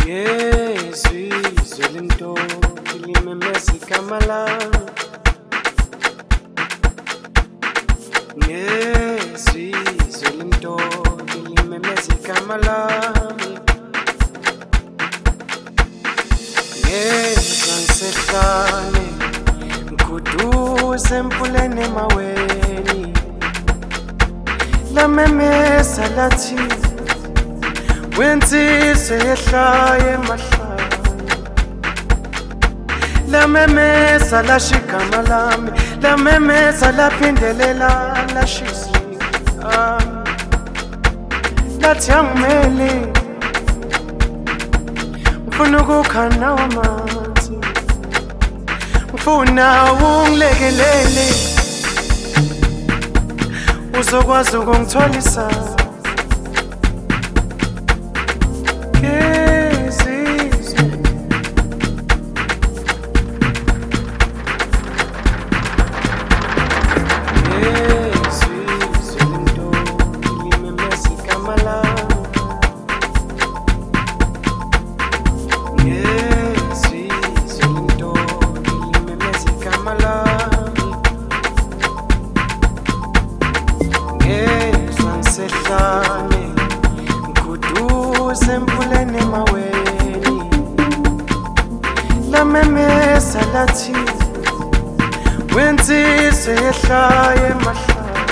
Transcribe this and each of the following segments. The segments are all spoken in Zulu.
Ngezizwe lentombi limemeza igama lami. Ngezizwe lentombi limemeza igama lami. Ngezwa ngisehlane ngikuduze emfuleni emaweni. Lamemeza lathi wensizwe yehlayo emahlaya. Lamemeza lasho igama lami. Lamemeza laphindelela lashisa lathi angimele ngifuna ukukha nawe amanzi. Ngifuna ungilekelele uzokwazi ukungitholisa. Emfuleni emaweni. Lamemeza lathi wensizwe yehlayo emahlaya.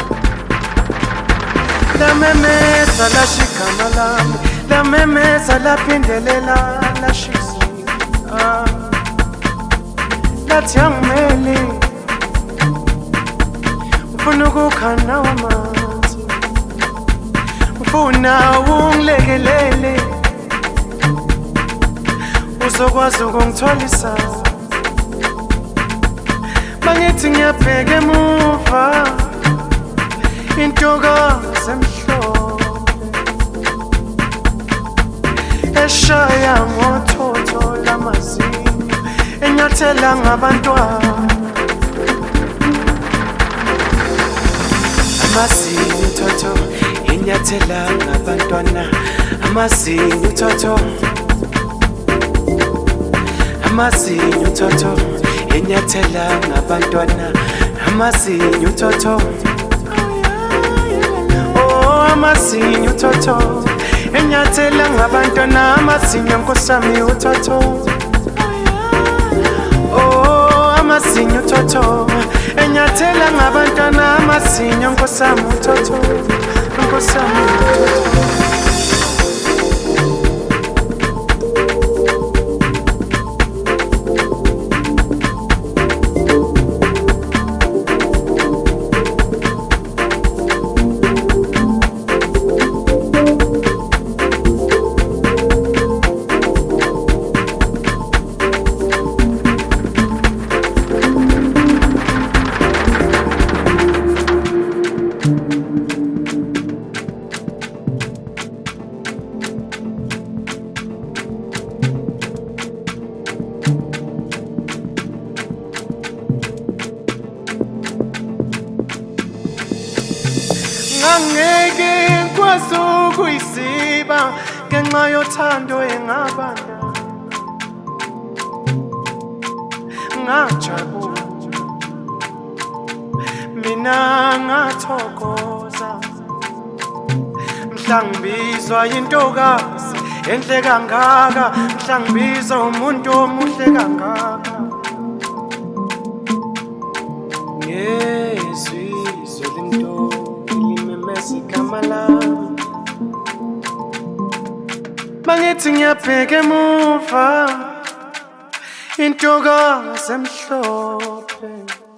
Lamemeza lasho igama lami. Lamemeza laphindelela lashisa lathi angimele ngifuna ukukha nawe amanzi. Ngifuna ungilekelele uzokwazi ukungitholisa. Mangithi ngiyabheka emuva intokazi emhlophe eshaya ngothotho lamazinyo enyathela ngabantwana. Amazinyo thotho enyathela ngabantwana. Amazinyo thotho. Amazinyo thotho enyathela ngabantwana. Amazinyo thotho. Oh, amazinyo thotho enyathela ngabantwana. Amazinyo nkosami uthotho. Oh, amazinyo thotho enyathela ngabantwana. Amazinyo nkosami uthotho. Nkosami uthotho. Angeke ngikwazi ukuyisiba ngenxa yothando engabana. Ngajabula mina ngathokoza mhla ngibizwa intokazi enhle kangaka. Mhla ngibizwa umuntu omuhle kangaka. Ngezizwe lentombi limemeza igama lami. Mangithi ngiyabheka emuva intokazi emhlophe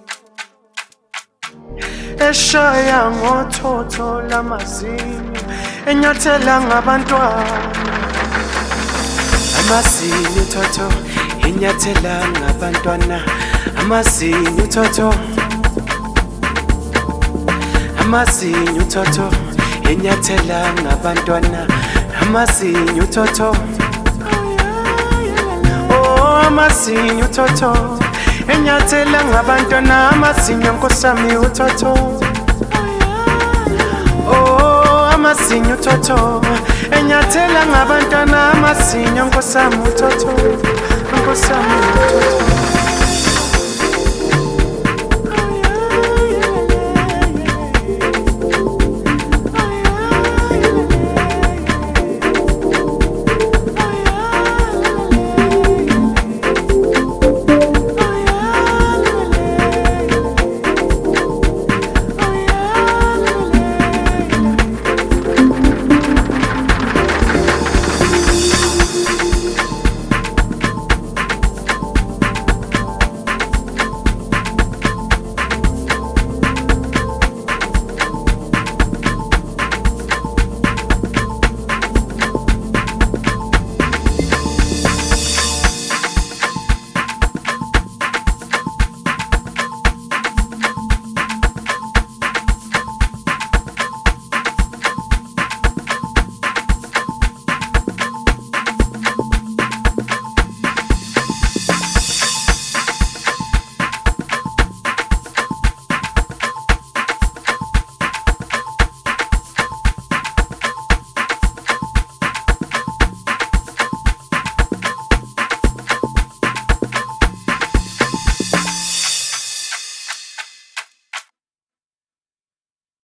eshaya ngothotho lamazinyo enyathela ngabantwana. Amazinyo thotho enyathela ngabantwana. Amazinyo thotho. Amazinyo thotho enyathela ngabantwana. Amazinyo thotho. Oh, amazinyo thotho enyathela ngabantwana. Amazinyo nkosami uthotho. Oh, amazinyo thotho nyathela ngabantwana amazinyo nkosami uthotho nkosami uthotho